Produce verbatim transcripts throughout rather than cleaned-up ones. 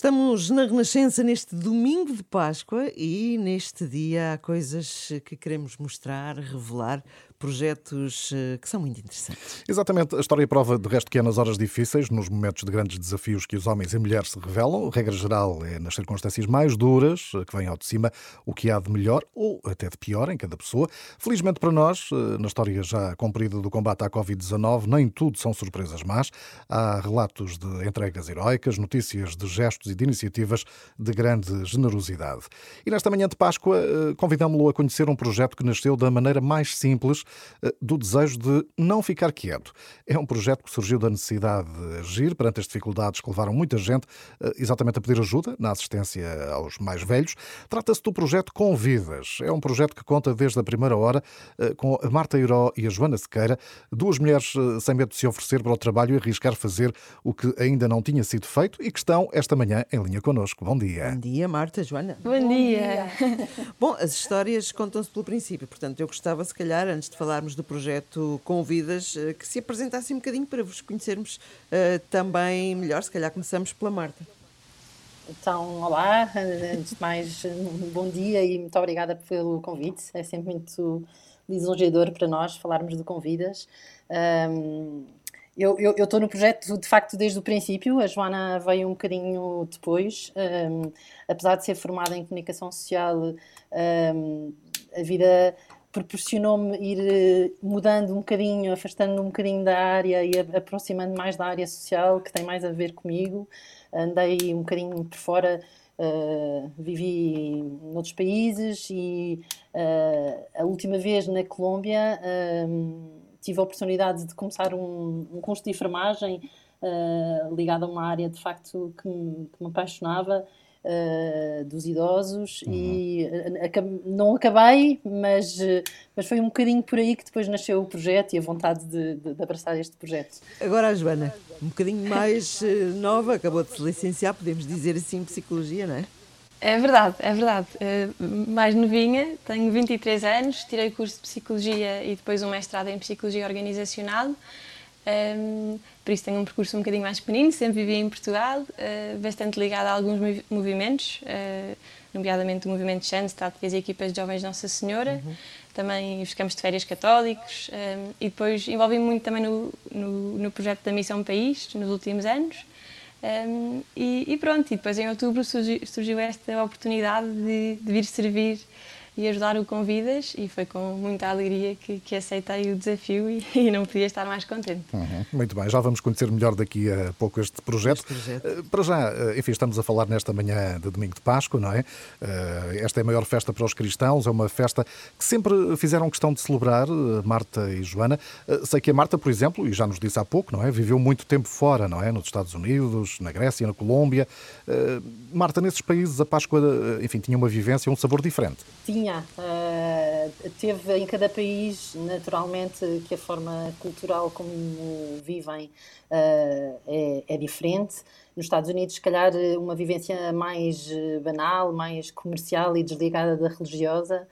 Estamos na Renascença neste domingo de Páscoa e neste dia há coisas que queremos mostrar, revelar, projetos eh, que são muito interessantes. Exatamente, a história prova de resto que é nas horas difíceis, nos momentos de grandes desafios que os homens e mulheres se revelam. Regra geral é nas circunstâncias mais duras que vem ao de cima o que há de melhor ou até de pior em cada pessoa. Felizmente para nós, na história já cumprida do combate à covid dezanove, nem tudo são surpresas más. Há relatos de entregas heroicas, notícias de gestos e de iniciativas de grande generosidade. E nesta manhã de Páscoa convidámo-lo a conhecer um projeto que nasceu da maneira mais simples, do desejo de não ficar quieto. É um projeto que surgiu da necessidade de agir perante as dificuldades que levaram muita gente exatamente a pedir ajuda na assistência aos mais velhos. Trata-se do projeto Convidas. É um projeto que conta desde a primeira hora com a Marta Eiró e a Joana Sequeira, duas mulheres sem medo de se oferecer para o trabalho e arriscar fazer o que ainda não tinha sido feito e que estão esta manhã em linha connosco. Bom dia. Bom dia, Marta, Joana. Bom dia. Bom, as histórias contam-se pelo princípio, portanto eu gostava, se calhar, antes de falarmos do projeto Convidas, que se apresentasse um bocadinho para vos conhecermos uh, também melhor. Se calhar começamos pela Marta. Então, olá, antes de mais, um bom dia e muito obrigada pelo convite. É sempre muito lisonjeador para nós falarmos de Convidas. Um, eu eu estou no projeto, de facto, desde o princípio. A Joana veio um bocadinho depois. Um, apesar de ser formada em comunicação social, um, a vida proporcionou-me ir mudando um bocadinho, afastando-me um bocadinho da área e aproximando mais da área social, que tem mais a ver comigo. Andei um bocadinho por fora, uh, vivi noutros países e uh, a última vez na Colômbia uh, tive a oportunidade de começar um, um curso de enfermagem uh, ligado a uma área de facto que me, que me apaixonava. Uh, dos idosos. Uhum. E uh, não acabei, mas, uh, mas foi um bocadinho por aí que depois nasceu o projeto e a vontade de, de, de abraçar este projeto. Agora a Joana, um bocadinho mais uh, nova, acabou de se licenciar, podemos dizer assim, em Psicologia, não é? É verdade, é verdade. Uh, mais novinha, tenho vinte e três anos, tirei o curso de Psicologia e depois um mestrado em Psicologia Organizacional. Um, por isso tenho um percurso um bocadinho mais pequenino, sempre vivi em Portugal, uh, bastante ligado a alguns mov- movimentos, uh, nomeadamente o movimento Schanstatt e as equipas de jovens Nossa Senhora, uhum. Também os campos de férias católicos, um, e depois envolvi-me muito também no, no, no projeto da Missão País, nos últimos anos, um, e, e pronto, e depois em outubro surgiu, surgiu esta oportunidade de, de vir servir e ajudar o Convidas, e foi com muita alegria que, que aceitei o desafio e, e não podia estar mais contente. Uhum, muito bem, já vamos conhecer melhor daqui a pouco este projeto. Este projeto. Para já, enfim, estamos a falar nesta manhã de domingo de Páscoa, não é? Esta é a maior festa para os cristãos, é uma festa que sempre fizeram questão de celebrar, Marta e Joana. Sei que a Marta, por exemplo, e já nos disse há pouco, não é? Viveu muito tempo fora, não é? Nos Estados Unidos, na Grécia, na Colômbia. Marta, nesses países a Páscoa, enfim, tinha uma vivência, um sabor diferente. Tinha. Uh, teve em cada país, naturalmente, que a forma cultural como vivem uh, é, é diferente. Nos Estados Unidos, se calhar, uma vivência mais banal, mais comercial e desligada da religiosa.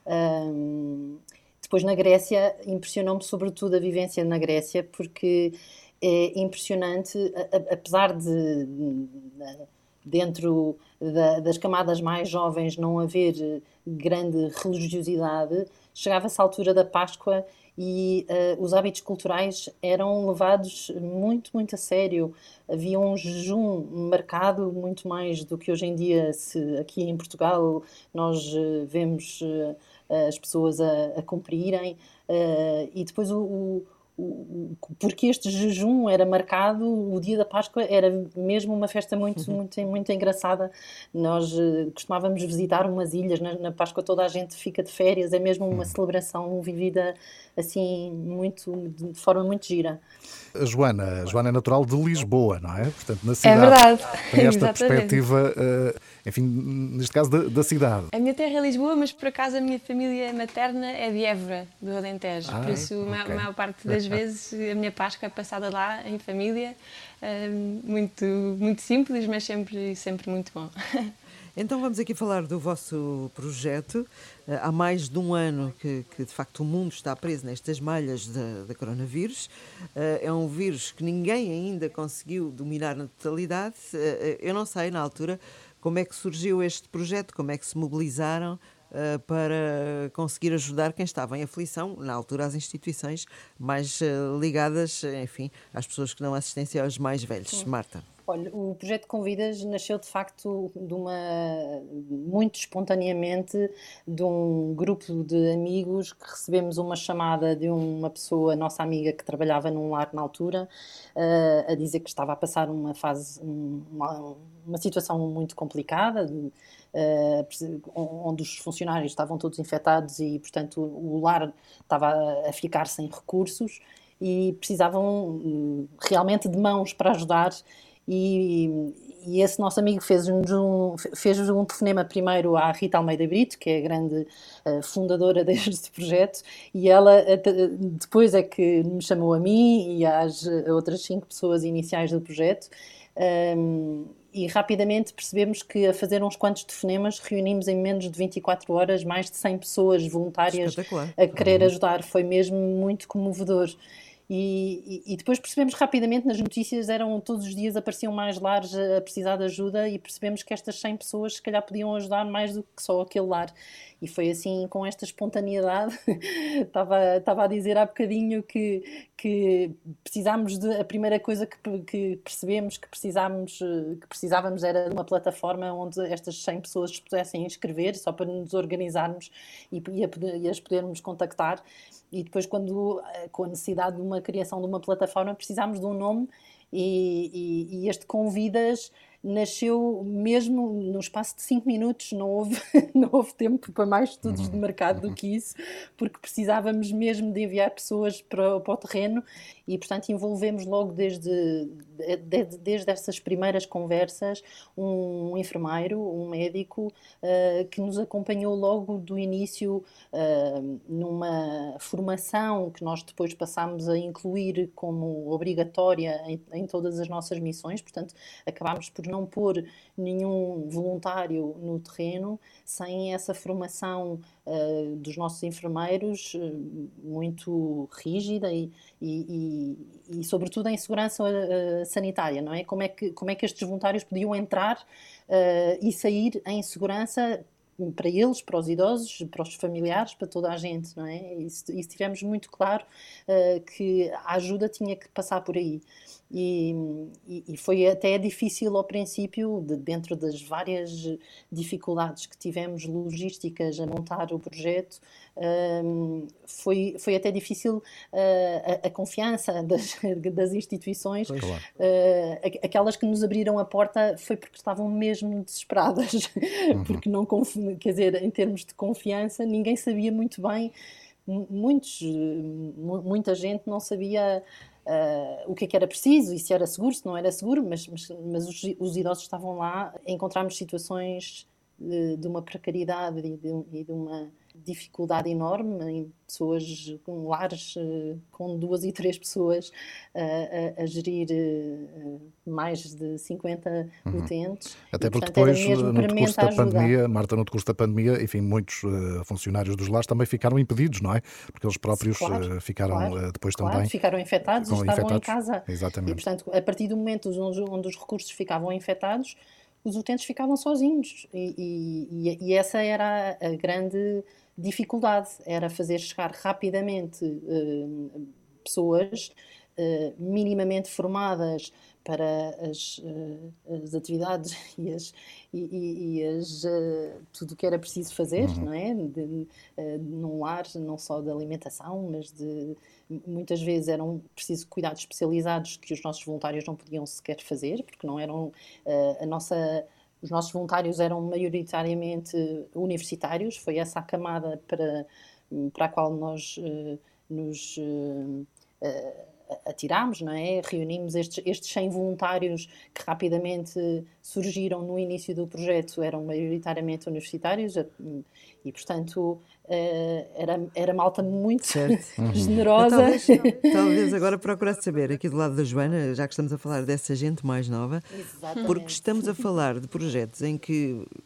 Uh, depois, na Grécia, impressionou-me sobretudo a vivência na Grécia, porque é impressionante, a, a, apesar de, de dentro da, das camadas mais jovens não haver grande religiosidade, chegava-se à altura da Páscoa e uh, os hábitos culturais eram levados muito, muito a sério. Havia um jejum marcado, muito mais do que hoje em dia, se aqui em Portugal nós uh, vemos uh, as pessoas a, a cumprirem. Uh, e depois o, o porque este jejum era marcado, o dia da Páscoa era mesmo uma festa muito, muito, muito engraçada. Nós uh, costumávamos visitar umas ilhas, na, na Páscoa toda a gente fica de férias, é mesmo uma celebração vivida assim, muito, de forma muito gira. A Joana, a Joana é natural de Lisboa, não é? Portanto, na cidade. É verdade. Tem esta perspectiva, uh, enfim, neste caso, da, da cidade. A minha terra é Lisboa, mas por acaso a minha família materna é de Évora, do Alentejo. Ah, por isso, okay. a maior parte das vezes, a minha Páscoa é passada lá, em família. Uh, muito, muito simples, mas sempre, sempre muito bom. Então vamos aqui falar do vosso projeto. Há mais de um ano que, que de facto o mundo está preso nestas malhas da, da coronavírus. É um vírus que ninguém ainda conseguiu dominar na totalidade. Eu não sei, na altura, como é que surgiu este projeto, como é que se mobilizaram para conseguir ajudar quem estava em aflição, na altura as instituições mais ligadas, enfim, às pessoas que dão assistência aos mais velhos. Sim. Marta. Olha, o projeto Convidas nasceu de facto de uma, muito espontaneamente de um grupo de amigos que recebemos uma chamada de uma pessoa, nossa amiga, que trabalhava num lar na altura, uh, a dizer que estava a passar uma fase, uma, uma situação muito complicada, uh, onde os funcionários estavam todos infectados e, portanto, o lar estava a ficar sem recursos e precisavam realmente de mãos para ajudar. E, e esse nosso amigo fez um, fez um telefonema primeiro à Rita Almeida Brito, que é a grande uh, fundadora deste projeto, e ela uh, depois é que me chamou a mim e às outras cinco pessoas iniciais do projeto, um, e rapidamente percebemos que a fazer uns quantos telefonemas reunimos em menos de vinte e quatro horas mais de cem pessoas voluntárias a querer ajudar. Foi mesmo muito comovedor. E, e, e depois percebemos rapidamente, nas notícias eram todos os dias apareciam mais lares a precisar de ajuda e percebemos que estas cem pessoas se calhar podiam ajudar mais do que só aquele lar. E foi assim, com esta espontaneidade, estava, estava a dizer há bocadinho que, que precisámos de, a primeira coisa que, que percebemos que, precisámos, que precisávamos era de uma plataforma onde estas cem pessoas se pudessem inscrever, só para nos organizarmos e, e, a, e as podermos contactar. E depois, quando, com a necessidade de uma criação de uma plataforma, precisámos de um nome e, e, e este Convidas nasceu mesmo no espaço de cinco minutos, não houve, não houve tempo para mais estudos de mercado do que isso, porque precisávamos mesmo de enviar pessoas para, para o terreno e, portanto, envolvemos logo desde, desde, desde essas primeiras conversas um enfermeiro, um médico, uh, que nos acompanhou logo do início uh, numa formação que nós depois passámos a incluir como obrigatória em, em todas as nossas missões, portanto, acabámos por não pôr nenhum voluntário no terreno sem essa formação uh, dos nossos enfermeiros uh, muito rígida e, e, e, e sobretudo em segurança uh, sanitária, não é? Como é que, como é que estes voluntários podiam entrar uh, e sair em segurança para eles, para os idosos, para os familiares, para toda a gente, não é? Isso, isso tivemos muito claro uh, que a ajuda tinha que passar por aí. E, e foi até difícil ao princípio, de, dentro das várias dificuldades que tivemos logísticas a montar o projeto, um, foi, foi até difícil uh, a, a confiança das, das instituições. Claro. Uh, aquelas que nos abriram a porta foi porque estavam mesmo desesperadas, uhum. porque não, quer dizer, em termos de confiança, ninguém sabia muito bem, muitos, muita gente não sabia Uh, o que é que era preciso e se era seguro, se não era seguro, mas, mas, mas os, os idosos estavam lá. Encontramos situações de, de uma precariedade e de, e de uma dificuldade enorme em pessoas com lares uh, com duas e três pessoas uh, a, a gerir uh, mais de cinquenta uhum. utentes. Até porque e, portanto, depois, no decurso da pandemia, Marta, no decurso da pandemia, enfim, muitos uh, funcionários dos lares também ficaram impedidos, não é? Porque eles próprios claro, uh, ficaram claro, uh, depois claro, também... ficaram infectados e estavam infectados. Em casa. Exatamente. E, portanto, a partir do momento onde, onde os recursos ficavam infectados, os utentes ficavam sozinhos. E, e, e essa era a grande dificuldade, era fazer chegar rapidamente uh, pessoas uh, minimamente formadas para as, uh, as atividades e, as, e, e, e as, uh, tudo o que era preciso fazer, uhum. não é? De, uh, num lar, não só de alimentação, mas de... Muitas vezes eram precisos cuidados especializados que os nossos voluntários não podiam sequer fazer, porque não eram... Uh, a nossa... Os nossos voluntários eram maioritariamente universitários, foi essa a camada para, para a qual nós uh, nos uh, uh, atirámos, não é? Reunimos estes, estes cem voluntários que rapidamente surgiram no início do projeto, eram maioritariamente universitários e, portanto, uh, era, era malta muito generosa. Talvez, talvez agora procurasse saber, aqui do lado da Joana, já que estamos a falar dessa gente mais nova, Exatamente. Porque estamos a falar de projetos em que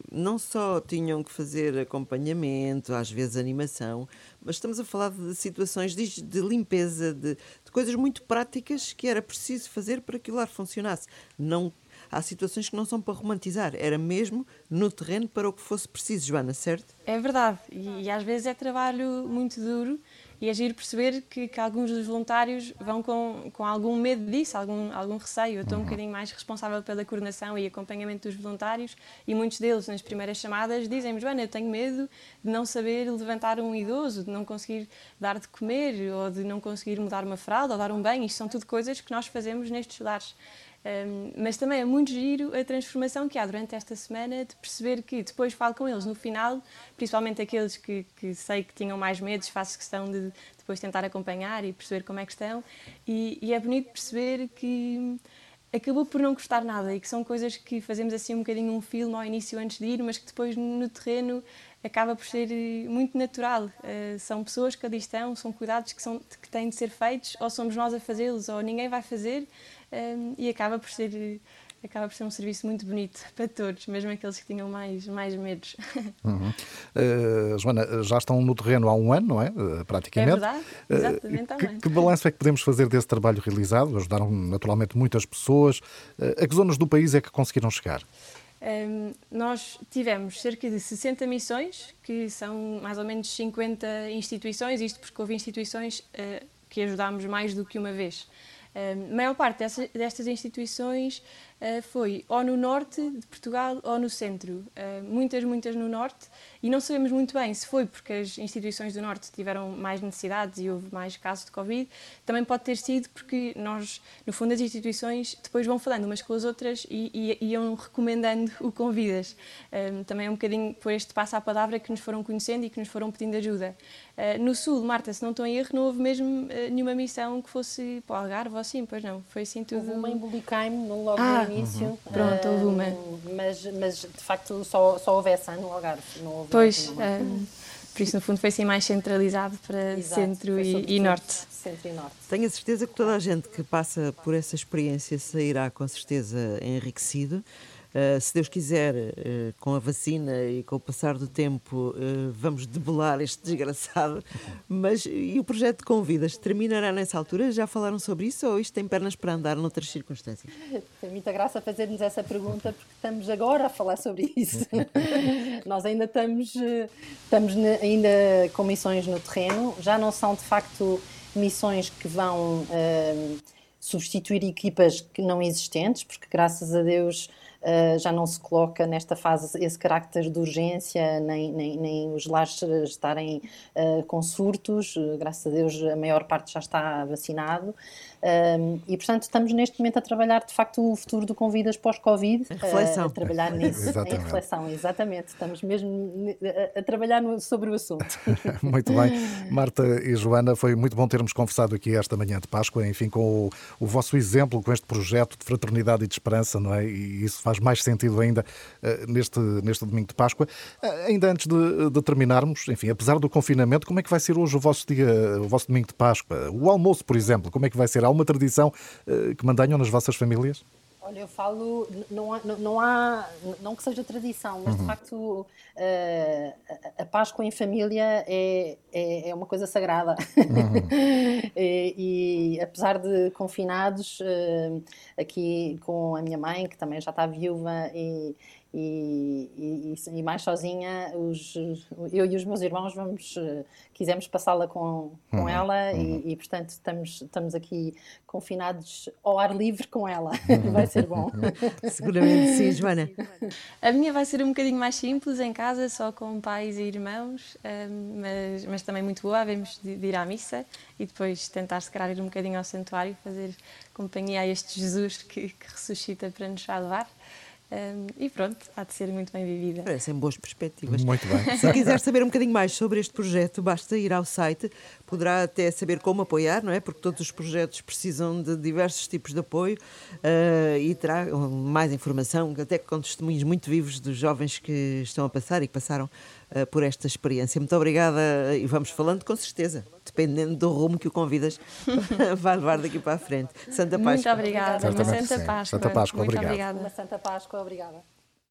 não só tinham que fazer acompanhamento, às vezes animação, mas estamos a falar de situações de, de limpeza, de, de coisas muito práticas que era preciso fazer para que o lar funcionasse. Não, há situações que não são para romantizar, era mesmo no terreno para o que fosse preciso, Joana, certo? É verdade, e, e às vezes é trabalho muito duro e é giro perceber que, que alguns dos voluntários vão com, com algum medo disso, algum, algum receio. Eu estou um bocadinho mais responsável pela coordenação e acompanhamento dos voluntários e muitos deles, nas primeiras chamadas, dizem-me: Joana, eu tenho medo de não saber levantar um idoso, de não conseguir dar de comer ou de não conseguir mudar uma fralda ou dar um banho. Isto são tudo coisas que nós fazemos nestes lares. Um, mas também é muito giro a transformação que há durante esta semana, de perceber que depois falo com eles no final, principalmente aqueles que, que sei que tinham mais medos, faço questão de depois tentar acompanhar e perceber como é que estão, e, e é bonito perceber que acabou por não custar nada e que são coisas que fazemos assim um bocadinho um filme ao início antes de ir, mas que depois no terreno acaba por ser muito natural. Uh, são pessoas que ali estão, são cuidados que, são, que têm de ser feitos, ou somos nós a fazê-los ou ninguém vai fazer. Um, e acaba por ser acaba por ser um serviço muito bonito para todos, mesmo aqueles que tinham mais, mais medos. Uhum. Uh, Joana, já estão no terreno há um ano, não é? Uh, praticamente. É verdade, exatamente há um que, ano. Que balanço é que podemos fazer desse trabalho realizado? Ajudaram naturalmente muitas pessoas. Uh, a que zonas do país é que conseguiram chegar? Um, nós tivemos cerca de sessenta missões, que são mais ou menos cinquenta instituições, isto porque houve instituições uh, que ajudámos mais do que uma vez. A maior parte dessas, destas instituições uh, foi ou no norte de Portugal ou no centro. Uh, muitas, muitas no norte. E não sabemos muito bem se foi porque as instituições do norte tiveram mais necessidades e houve mais casos de Covid. Também pode ter sido porque nós, no fundo, as instituições depois vão falando umas com as outras e, e iam recomendando o Convidas. Um, também é um bocadinho por este passo à palavra que nos foram conhecendo e que nos foram pedindo ajuda. Uh, no sul, Marta, se não estou em erro, não houve mesmo uh, nenhuma missão que fosse para o Algarve ou assim, pois não, foi assim tudo... Houve uma em Bulicame, logo ah, no início. Uhum. Pronto, houve uma. Uh, mas, mas, de facto, só, só houve essa no Algarve, não houve... Pois, um, por isso, no fundo, foi assim mais centralizado para Exato, centro e, e norte. Centro e norte. Tenho a certeza que toda a gente que passa por essa experiência sairá com certeza enriquecido. Uh, se Deus quiser, uh, com a vacina e com o passar do tempo, uh, vamos debelar este desgraçado. Mas e o projeto de Convidas terminará nessa altura? Já falaram sobre isso ou isto tem pernas para andar noutras circunstâncias? Tem muita graça fazer-nos essa pergunta porque estamos agora a falar sobre isso. Nós ainda estamos, estamos ainda com missões no terreno. Já não são de facto missões que vão uh, substituir equipas que não existentes, porque graças a Deus Uh, já não se coloca nesta fase esse carácter de urgência, nem, nem, nem os lares estarem uh, com surtos. Uh, graças a Deus a maior parte já está vacinado. Uh, e, portanto, estamos neste momento a trabalhar, de facto, o futuro do Convidas pós-Covid. A reflexão. Uh, a trabalhar nisso. Exatamente. Em reflexão, exatamente. Estamos mesmo a, a trabalhar no, sobre o assunto. Muito bem. Marta e Joana, foi muito bom termos conversado aqui esta manhã de Páscoa, enfim, com o, o vosso exemplo, com este projeto de fraternidade e de esperança, não é? E isso faz mais sentido ainda uh, neste, neste domingo de Páscoa. Uh, ainda antes de, de terminarmos, enfim, apesar do confinamento, como é que vai ser hoje o vosso dia, o vosso domingo de Páscoa? O almoço, por exemplo, como é que vai ser? Há uma tradição uh, que mantenham nas vossas famílias? Olha, eu falo, não há, não, há, não que seja tradição, mas uhum. de facto uh, a, a Páscoa em família é, é, é uma coisa sagrada. Uhum. e, e apesar de confinados, uh, aqui com a minha mãe, que também já está viúva e, e, e, e mais sozinha, os, eu e os meus irmãos vamos, uh, quisemos passá-la com, com uhum. ela uhum. E, e portanto estamos, estamos aqui confinados ao ar livre com ela. Vai ser bom. Seguramente sim, Joana. A minha vai ser um bocadinho mais simples, em casa, só com pais e irmãos, mas, mas também muito boa. Havemos de ir à missa e depois tentar, se calhar, ir um bocadinho ao santuário, fazer companhia a este Jesus que, que ressuscita para nos salvar. Um, e pronto, há de ser muito bem vivida. Parecem boas perspectivas. Muito bem. Se quiser saber um bocadinho mais sobre este projeto, basta ir ao site, poderá até saber como apoiar, não é? Porque todos os projetos precisam de diversos tipos de apoio uh, e terá mais informação, até com testemunhos muito vivos dos jovens que estão a passar e que passaram uh, por esta experiência. Muito obrigada e vamos falando com certeza, dependendo do rumo que o Convidas vai levar daqui para a frente. Santa Páscoa. Muito obrigada. Uma Santa Páscoa. Santa Páscoa, muito obrigado. Obrigada. Uma Santa Páscoa, obrigada.